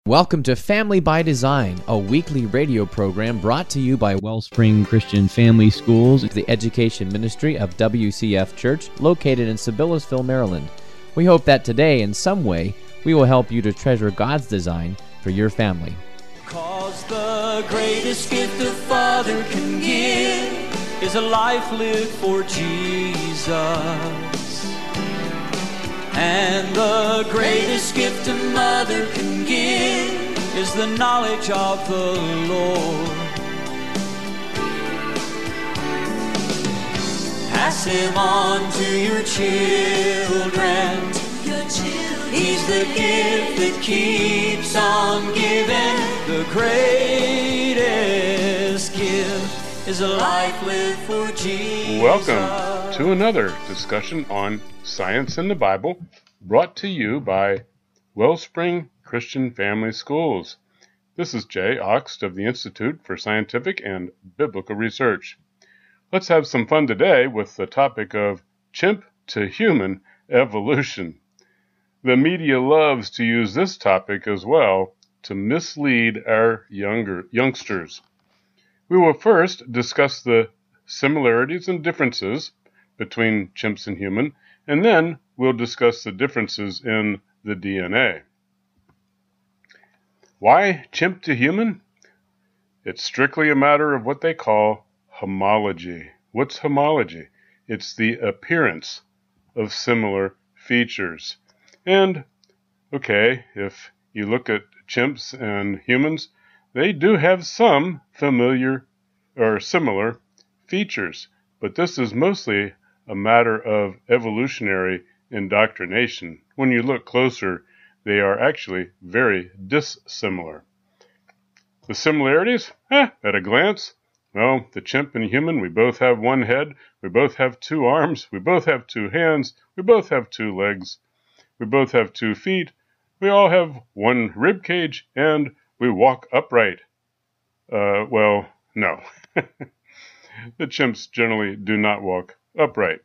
Welcome to Family by Design, a weekly radio program brought to you by Wellspring Christian Family Schools, the education ministry of WCF Church, located in Sibyllesville, Maryland. We hope that today, in some way, we will help you to treasure God's design for your family. 'Cause the greatest gift a father can give is a life lived for Jesus. And the greatest gift a mother can give is the knowledge of the Lord. Pass him on to your children. He's the gift that keeps on giving. The greatest gift is a life lived for Jesus. Welcome to another discussion on Science in the Bible, brought to you by Wellspring Christian Family Schools. This is Jay Oxt of the Institute for Scientific and Biblical Research. Let's have some fun today with the topic of chimp to human evolution. The media loves to use this topic as well to mislead our youngsters. We will first discuss the similarities and differences between chimps and human, and then we'll discuss the differences in the DNA. Why chimp to human? It's strictly a matter of what they call homology. What's homology? It's the appearance of similar features. And, okay, if you look at chimps and humans, they do have some familiar or similar features, but this is mostly a matter of evolutionary indoctrination. When you look closer, they are actually very dissimilar. The similarities? At a glance, well, the chimp and human, we both have one head, we both have two arms, we both have two hands, we both have two legs, we both have 2 feet, we all have one rib cage, and we walk upright. Well, no. The chimps generally do not walk upright.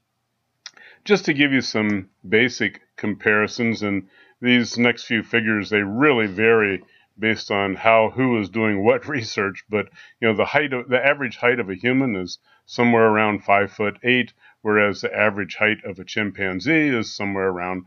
Just to give you some basic comparisons, and these next few figures, they really vary based on who is doing what research, but the average height of a human is somewhere around 5'8", whereas the average height of a chimpanzee is somewhere around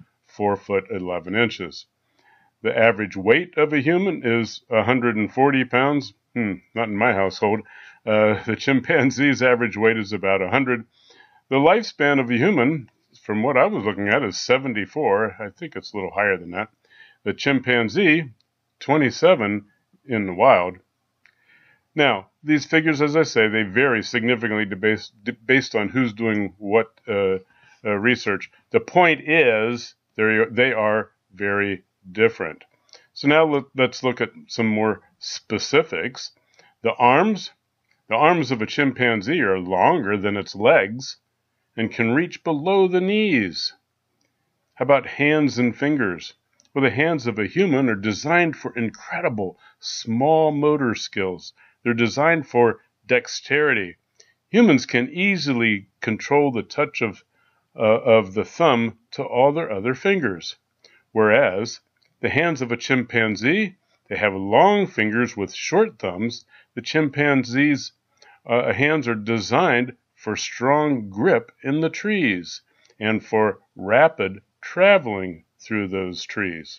4'11". The average weight of a human is 140 pounds. Not in my household. The chimpanzee's average weight is about 100. The lifespan of a human, from what I was looking at, is 74. I think it's a little higher than that. The chimpanzee, 27 in the wild. Now, these figures, as I say, they vary significantly based on who's doing what research. The point is, they are very different. So now let's look at some more specifics. The arms of a chimpanzee are longer than its legs and can reach below the knees. How about hands and fingers? Well, the hands of a human are designed for incredible small motor skills. They're designed for dexterity. Humans can easily control the touch of the thumb to all their other fingers, whereas the hands of a chimpanzee, they have long fingers with short thumbs. The chimpanzee's hands are designed for strong grip in the trees and for rapid traveling through those trees.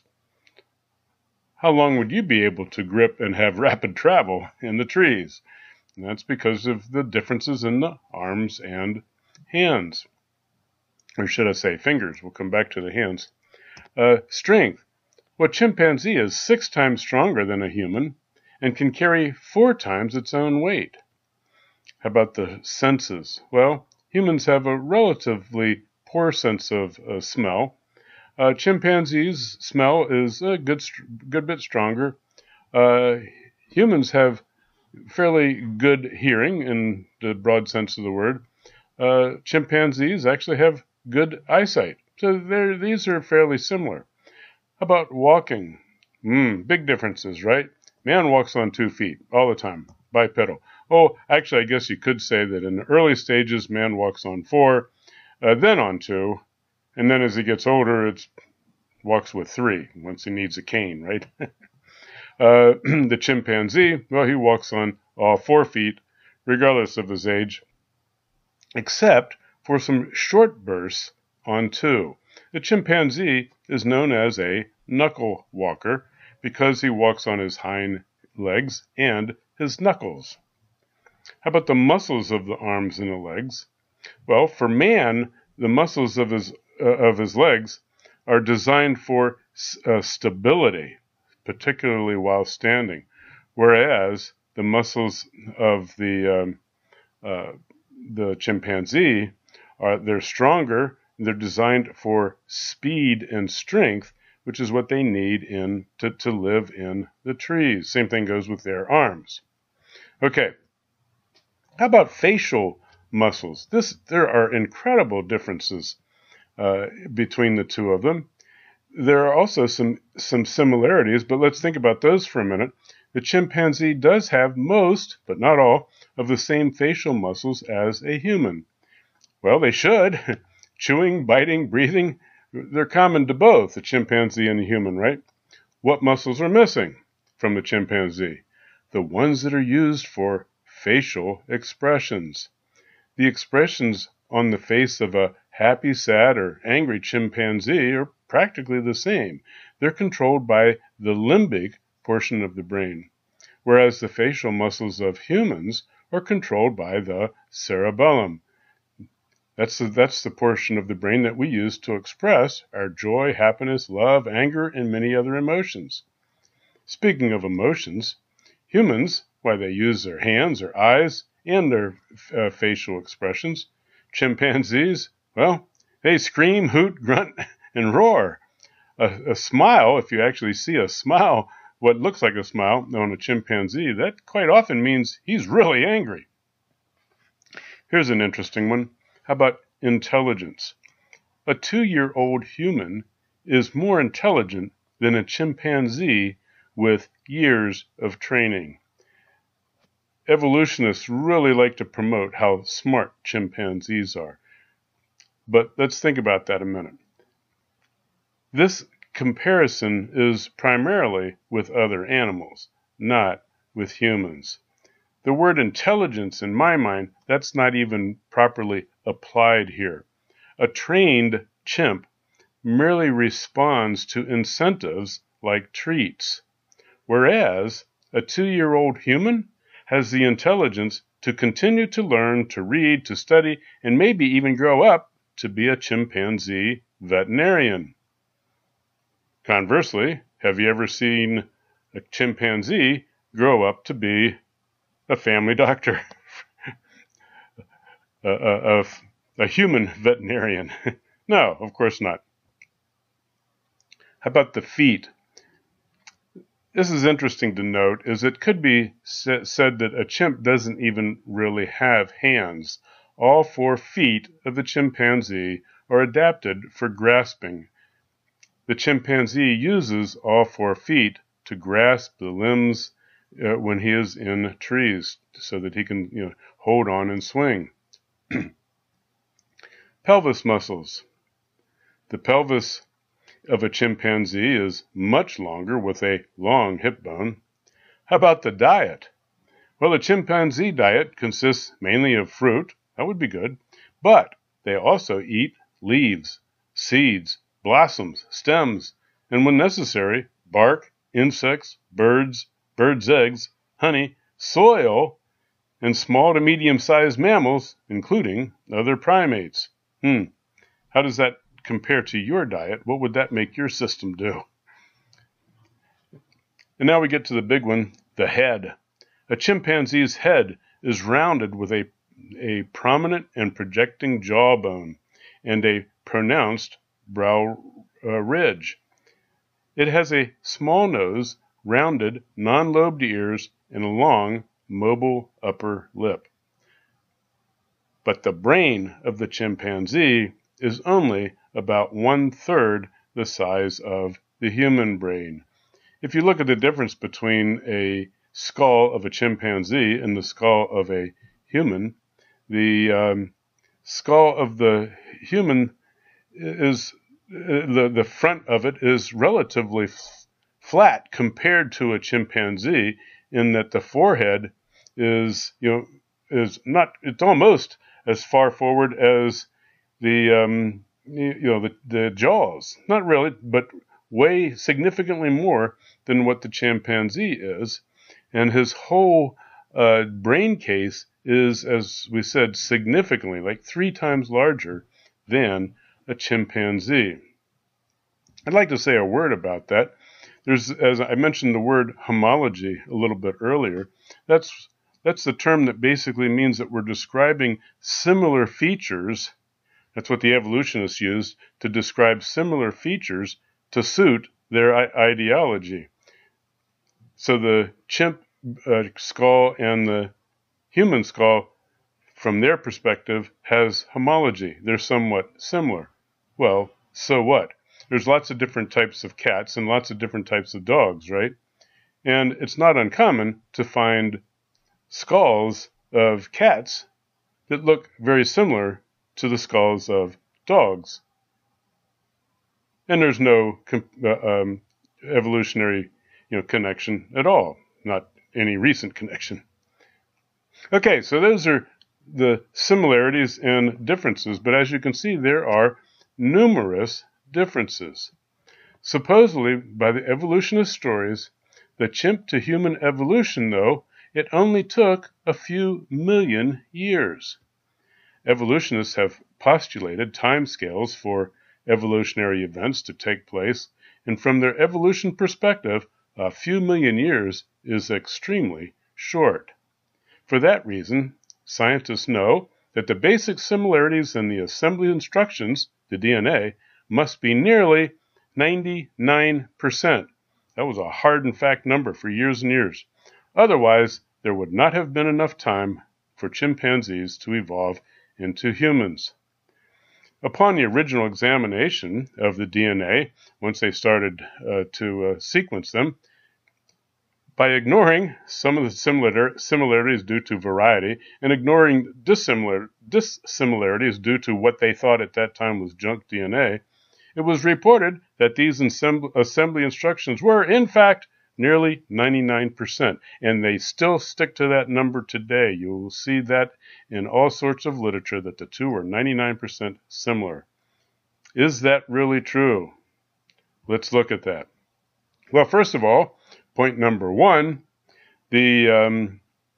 How long would you be able to grip and have rapid travel in the trees? And that's because of the differences in the arms and hands. Or should I say fingers? We'll come back to the hands. Strength. Well, a chimpanzee is 6 times stronger than a human and can carry 4 times its own weight. How about the senses? Well, humans have a relatively poor sense of smell. Chimpanzees' smell is a good bit stronger. Humans have fairly good hearing in the broad sense of the word. Chimpanzees actually have good eyesight. So these are fairly similar. How about walking? Big differences, right? Man walks on 2 feet all the time, bipedal. Oh, actually, I guess you could say that in the early stages, man walks on 4, then on 2, and then as he gets older, it walks with 3 once he needs a cane, right? The chimpanzee, well, he walks on all 4 feet, regardless of his age, except for some short bursts on 2. The chimpanzee is known as a knuckle walker because he walks on his hind legs and his knuckles. How about the muscles of the arms and the legs? Well, for man, the muscles of his legs are designed for stability, particularly while standing, whereas the muscles of the chimpanzee they're stronger. They're designed for speed and strength, which is what they need to live in the trees. Same thing goes with their arms. Okay. How about facial muscles? There are incredible differences between the two of them. There are also some similarities, but let's think about those for a minute. The chimpanzee does have most, but not all, of the same facial muscles as a human. Well, they should. Chewing, biting, breathing, they're common to both the chimpanzee and the human, right? What muscles are missing from the chimpanzee? The ones that are used for facial expressions. The expressions on the face of a happy, sad, or angry chimpanzee are practically the same. They're controlled by the limbic portion of the brain, whereas the facial muscles of humans are controlled by the cerebellum. That's the portion of the brain that we use to express our joy, happiness, love, anger, and many other emotions. Speaking of emotions, humans, why they use their hands, their eyes, and their facial expressions. Chimpanzees, well, they scream, hoot, grunt, and roar. A smile, if you actually see a smile, what looks like a smile on a chimpanzee, that quite often means he's really angry. Here's an interesting one. How about intelligence? A 2-year-old human is more intelligent than a chimpanzee with years of training. Evolutionists really like to promote how smart chimpanzees are. But let's think about that a minute. This comparison is primarily with other animals, not with humans. The word intelligence, in my mind, that's not even properly applied here. A trained chimp merely responds to incentives like treats, whereas a 2-year-old human has the intelligence to continue to learn, to read, to study, and maybe even grow up to be a chimpanzee veterinarian. Conversely, have you ever seen a chimpanzee grow up to be a family doctor, a human veterinarian? No, of course not. How about the feet? This is interesting to note, as it could be said that a chimp doesn't even really have hands. All 4 feet of the chimpanzee are adapted for grasping. The chimpanzee uses all 4 feet to grasp the limbs when he is in trees so that he can hold on and swing. Pelvis muscles. The pelvis of a chimpanzee is much longer with a long hip bone. How about the diet? Well, the chimpanzee diet consists mainly of fruit. That would be good. But they also eat leaves, seeds, blossoms, stems, and when necessary, bark, insects, birds, birds' eggs, honey, soil, and small to medium-sized mammals, including other primates. How does that compare to your diet? What would that make your system do? And now we get to the big one, the head. A chimpanzee's head is rounded with a prominent and projecting jawbone and a pronounced brow ridge. It has a small nose, rounded, non-lobed ears, and a long, mobile upper lip. But the brain of the chimpanzee is only about 1/3 the size of the human brain. If you look at the difference between a skull of a chimpanzee and the skull of a human, the skull of the human is the front of it is relatively flat compared to a chimpanzee in that the forehead is it's almost as far forward as the jaws. Not really, but way significantly more than what the chimpanzee is. And his whole brain case is, as we said, significantly, like 3 times larger than a chimpanzee. I'd like to say a word about that. There's, as I mentioned, the word homology a little bit earlier. That's the term that basically means that we're describing similar features. That's what the evolutionists used to describe similar features to suit their ideology. So the chimp skull and the human skull, from their perspective, has homology. They're somewhat similar. Well, so what? There's lots of different types of cats and lots of different types of dogs, right? And it's not uncommon to find skulls of cats that look very similar to the skulls of dogs. And there's no evolutionary connection at all, not any recent connection. Okay, so those are the similarities and differences, but as you can see, there are numerous differences. Supposedly, by the evolutionist stories, the chimp to human evolution, though, it only took a few million years. Evolutionists have postulated timescales for evolutionary events to take place, and from their evolution perspective, a few million years is extremely short. For that reason, scientists know that the basic similarities in the assembly instructions, the DNA, must be nearly 99%. That was a hard and fact number for years and years. Otherwise, there would not have been enough time for chimpanzees to evolve into humans. Upon the original examination of the DNA, once they started to sequence them, by ignoring some of the similarities due to variety and ignoring dissimilarities due to what they thought at that time was junk DNA, it was reported that these assembly instructions were, in fact, nearly 99%, and they still stick to that number today. You will see that in all sorts of literature that the two are 99% similar. Is that really true? Let's look at that. Well, first of all, point number 1, the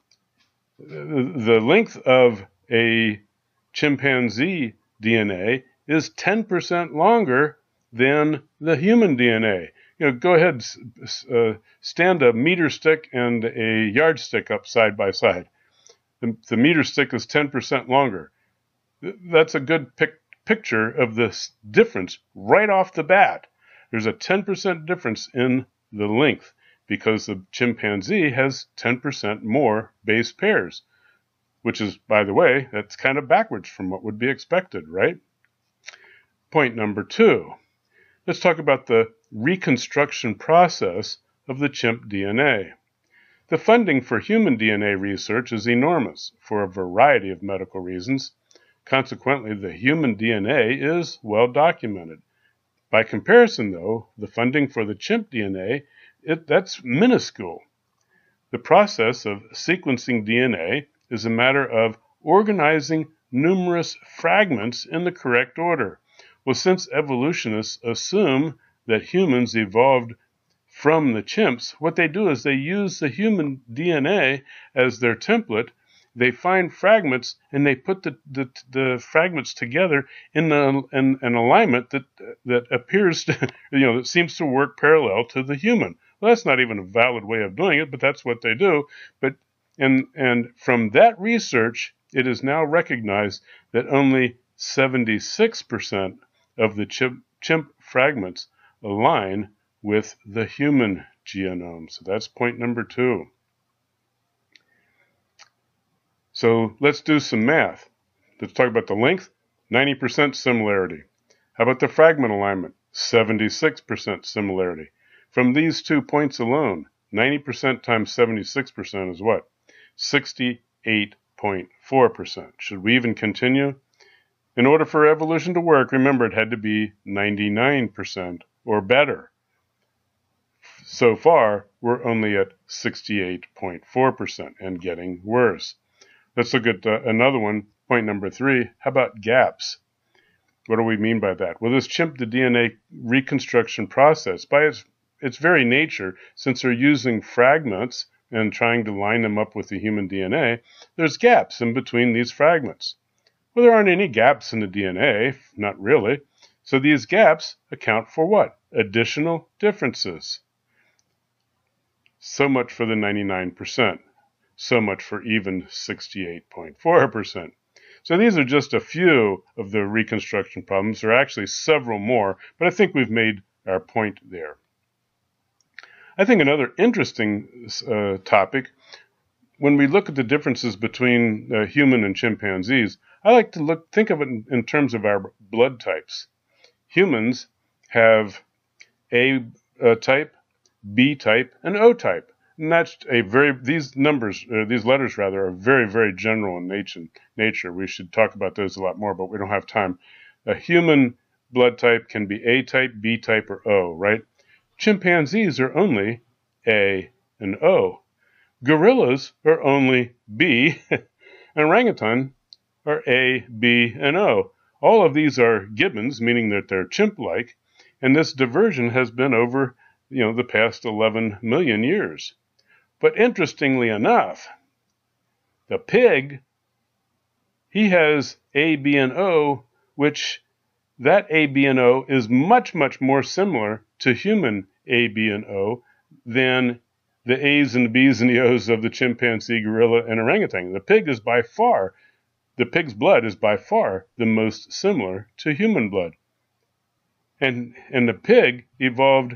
length of a chimpanzee DNA is 10% longer than the human DNA. Go ahead, stand a meter stick and a yardstick up side by side. The meter stick is 10% longer. That's a good picture of this difference right off the bat. There's a 10% difference in the length because the chimpanzee has 10% more base pairs, which is, by the way, that's kind of backwards from what would be expected, right? Point number 2. Let's talk about the reconstruction process of the chimp DNA. The funding for human DNA research is enormous for a variety of medical reasons. Consequently, the human DNA is well documented. By comparison, though, the funding for the chimp DNA, that's minuscule. The process of sequencing DNA is a matter of organizing numerous fragments in the correct order. Well, since evolutionists assume that humans evolved from the chimps, what they do is they use the human DNA as their template. They find fragments and they put the fragments together in an alignment that appears to, that seems to work parallel to the human. Well, that's not even a valid way of doing it, but that's what they do. And from that research, it is now recognized that only 76% of the chimp fragments align with the human genome. So that's point number 2. So let's do some math. Let's talk about the length, 90% similarity. How about the fragment alignment? 76% similarity. From these 2 points alone, 90% times 76% is what? 68.4%. Should we even continue? In order for evolution to work, remember it had to be 99% or better. so far, we're only at 68.4% and getting worse. Let's look at another one, point number 3. How about gaps? What do we mean by that? Well, this chimp, the DNA reconstruction process, by its very nature, since they're using fragments and trying to line them up with the human DNA, there's gaps in between these fragments. Well, there aren't any gaps in the DNA, not really. So these gaps account for what? Additional differences. So much for the 99%. So much for even 68.4%. So these are just a few of the reconstruction problems. There are actually several more, but I think we've made our point there. I think another interesting topic, when we look at the differences between human and chimpanzees, I like to think of it in terms of our blood types. Humans have A type, B type, and O type. And that's these letters are very, very general in nature. We should talk about those a lot more, but we don't have time. A human blood type can be A type, B type, or O, right? Chimpanzees are only A and O. Gorillas are only B, and orangutan are A, B, and O. All of these are gibbons, meaning that they're chimp-like, and this diversion has been over, the past 11 million years. But interestingly enough, the pig, he has A, B, and O, which that A, B, and O is much, much more similar to human A, B, and O than the A's and the B's and the O's of the chimpanzee, gorilla, and orangutan. The pig's blood is by far the most similar to human blood. And the pig evolved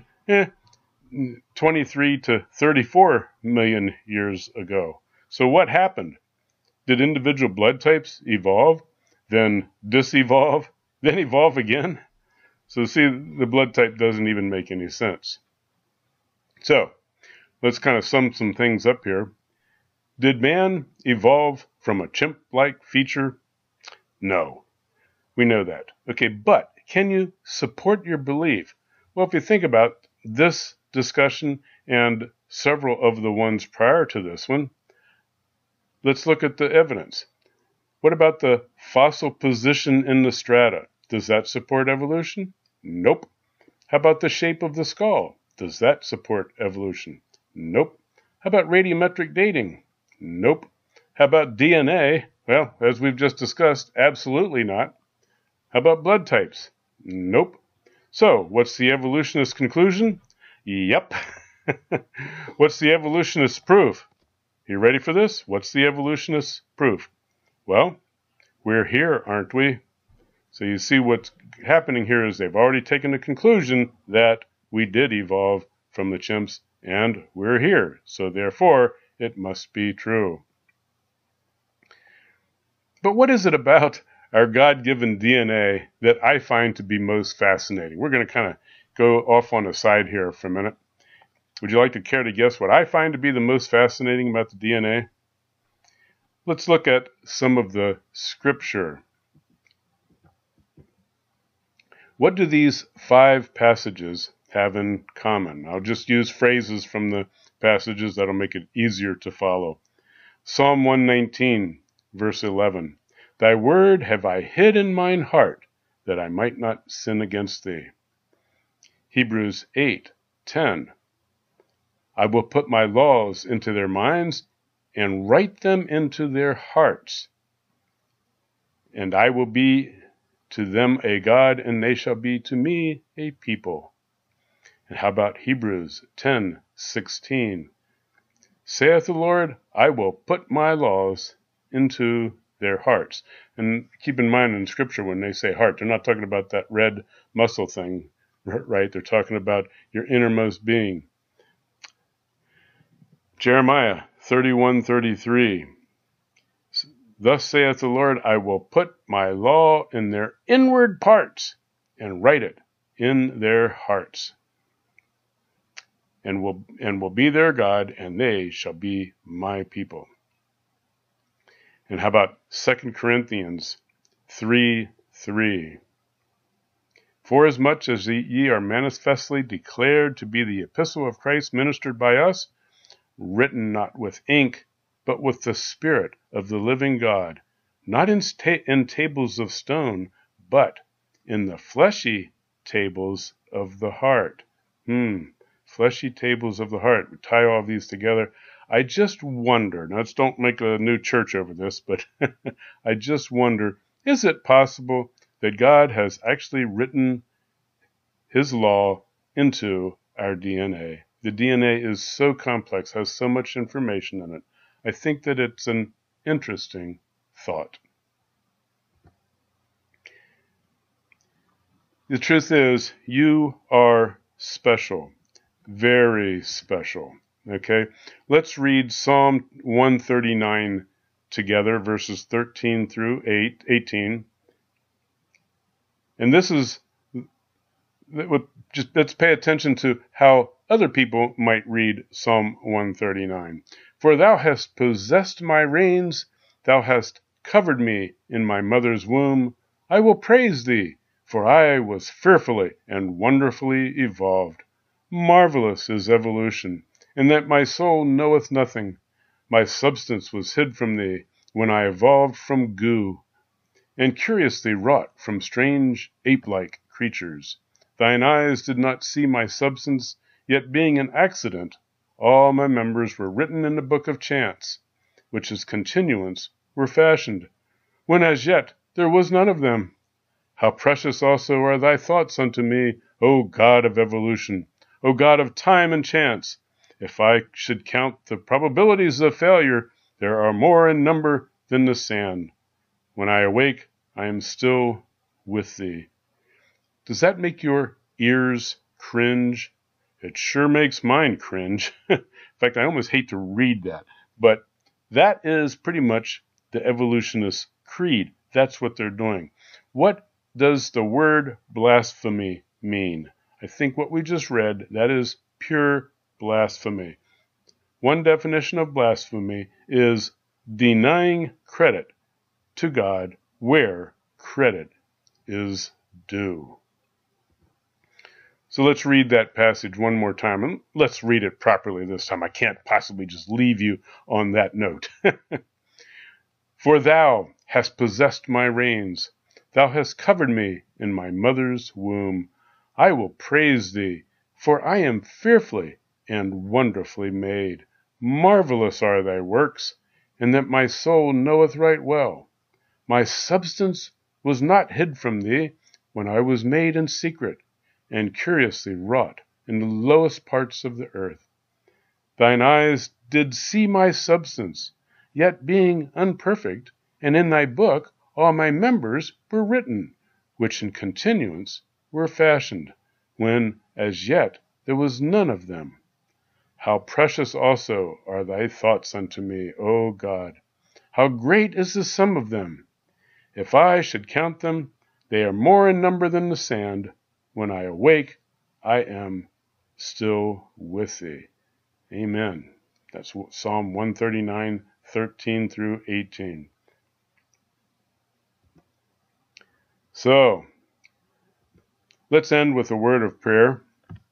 23 to 34 million years ago. So what happened? Did individual blood types evolve, then disevolve, then evolve again? So see, the blood type doesn't even make any sense. So let's kind of sum some things up here. Did man evolve from a chimp-like feature? No. We know that. Okay, but can you support your belief? Well, if you think about this discussion and several of the ones prior to this one, let's look at the evidence. What about the fossil position in the strata? Does that support evolution? Nope. How about the shape of the skull? Does that support evolution? Nope. How about radiometric dating? Nope. How about DNA? Well, as we've just discussed, absolutely not. How about blood types? Nope. So, what's the evolutionist conclusion? Yep. What's the evolutionist proof? You ready for this? What's the evolutionist proof? Well, we're here, aren't we? So you see what's happening here is they've already taken the conclusion that we did evolve from the chimps, and we're here. So therefore, it must be true. But what is it about our God-given DNA that I find to be most fascinating? We're going to kind of go off on the side here for a minute. Would you like to care to guess what I find to be the most fascinating about the DNA? Let's look at some of the scripture. What do these 5 passages have in common? I'll just use phrases from the passages that'll make it easier to follow. Psalm 119, verse 11. Thy word have I hid in mine heart, that I might not sin against thee. Hebrews 8:10. I will put my laws into their minds and write them into their hearts. And I will be to them a God, and they shall be to me a people. And how about Hebrews 10:16? Saith the Lord, I will put my laws into their hearts. And keep in mind in Scripture when they say heart, they're not talking about that red muscle thing, right? They're talking about your innermost being. Jeremiah 31:33. Thus saith the Lord, I will put my law in their inward parts and write it in their hearts. And will be their God, and they shall be my people. And how about 2 Corinthians 3:3? Forasmuch as ye are manifestly declared to be the epistle of Christ ministered by us, written not with ink, but with the Spirit of the living God, not in tables of stone, but in the fleshy tables of the heart. Fleshy tables of the heart. We tie all these together. I just wonder, now let's don't make a new church over this, but I just wonder, is it possible that God has actually written his law into our DNA? The DNA is so complex, has so much information in it. I think that it's an interesting thought. The truth is, you are special, very special. Okay, let's read Psalm 139 together, verses 13 through 18. And this is, let's pay attention to how other people might read Psalm 139. For thou hast possessed my reins, thou hast covered me in my mother's womb. I will praise thee, for I was fearfully and wonderfully evolved. Marvelous is evolution, in that my soul knoweth nothing. My substance was hid from thee, when I evolved from goo, and curiously wrought from strange ape-like creatures. Thine eyes did not see my substance, yet being an accident, all my members were written in the book of chance, which is continuance were fashioned, when as yet there was none of them. How precious also are thy thoughts unto me, O God of evolution, O God of time and chance! If I should count the probabilities of failure, there are more in number than the sand. When I awake, I am still with thee. Does that make your ears cringe? It sure makes mine cringe. In fact, I almost hate to read that. But that is pretty much the evolutionist creed. That's what they're doing. What does the word blasphemy mean? I think what we just read, that is pure blasphemy. One definition of blasphemy is denying credit to God where credit is due. So let's read that passage one more time, and let's read it properly this time. I can't possibly just leave you on that note. For thou hast possessed my reins, thou hast covered me in my mother's womb. I will praise thee, for I am fearfully and wonderfully made. Marvelous are thy works, and that my soul knoweth right well. My substance was not hid from thee, when I was made in secret, and curiously wrought in the lowest parts of the earth. Thine eyes did see my substance, yet being unperfect, and in thy book all my members were written, which in continuance were fashioned, when as yet there was none of them. How precious also are thy thoughts unto me, O God! How great is the sum of them! If I should count them, they are more in number than the sand. When I awake, I am still with thee. Amen. That's Psalm 139, 13 through 18. So, let's end with a word of prayer.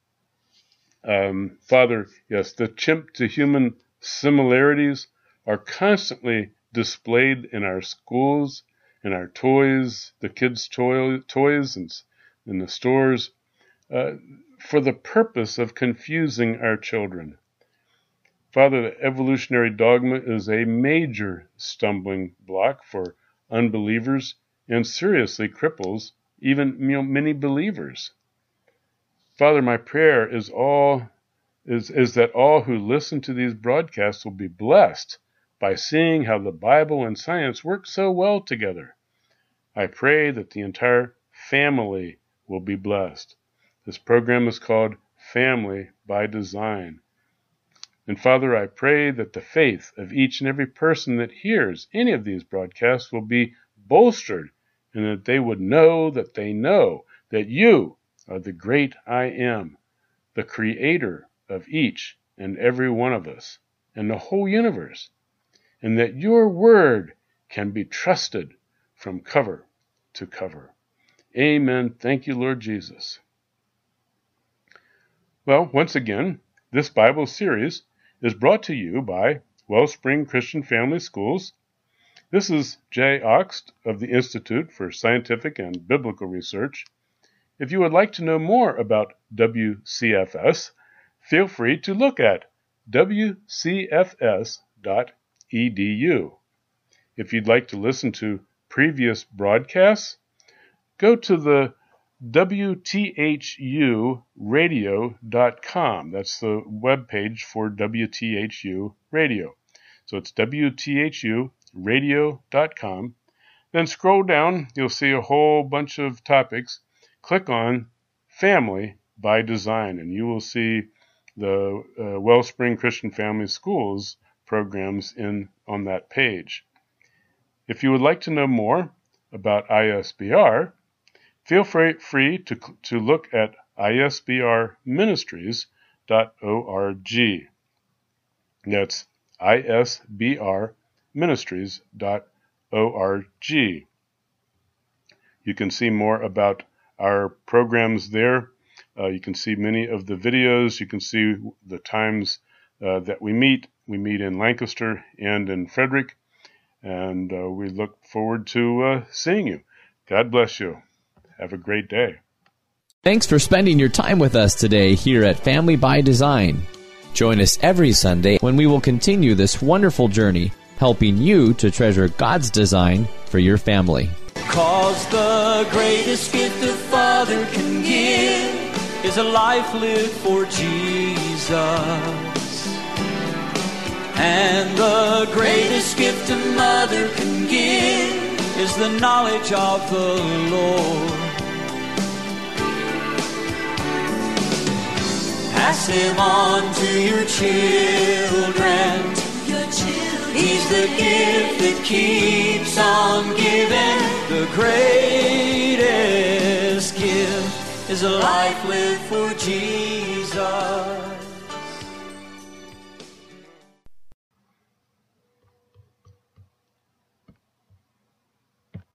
Father, yes, the chimp to human similarities are constantly displayed in our schools, in our toys, the kids' toys, and in the stores, for the purpose of confusing our children. Father, the evolutionary dogma is a major stumbling block for unbelievers and seriously cripples even many believers. Father, my prayer is that all who listen to these broadcasts will be blessed by seeing how the Bible and science work so well together. I pray that the entire family will be blessed. This program is called Family by Design. And Father, I pray that the faith of each and every person that hears any of these broadcasts will be bolstered, and that they would know that they know that you are the great I am, the creator of each and every one of us and the whole universe, and that your word can be trusted from cover to cover. Amen. Thank you, Lord Jesus. Well, once again, this Bible series is brought to you by Wellspring Christian Family Schools. This is Jay Oxt of the Institute for Scientific and Biblical Research. If you would like to know more about WCFS, feel free to look at wcfs.edu. If you'd like to listen to previous broadcasts, go to the WTHUradio.com. That's the webpage for WTHU Radio. So it's WTHUradio.com. Then scroll down, you'll see a whole bunch of topics. Click on Family by Design, and you will see the Wellspring Christian Family Schools programs on that page. If you would like to know more about ISBR, feel free to look at isbrministries.org. That's isbrministries.org. You can see more about our programs there. You can see many of the videos. You can see the times that we meet. We meet in Lancaster and in Frederick, and we look forward to seeing you. God bless you. Have a great day. Thanks for spending your time with us today here at Family by Design. Join us every Sunday when we will continue this wonderful journey, helping you to treasure God's design for your family. 'Cause the greatest gift a father can give is a life lived for Jesus. And the greatest gift a mother can give is the knowledge of the Lord. Pass him on to your children. He's the gift that keeps on giving. The greatest gift is a life lived for Jesus.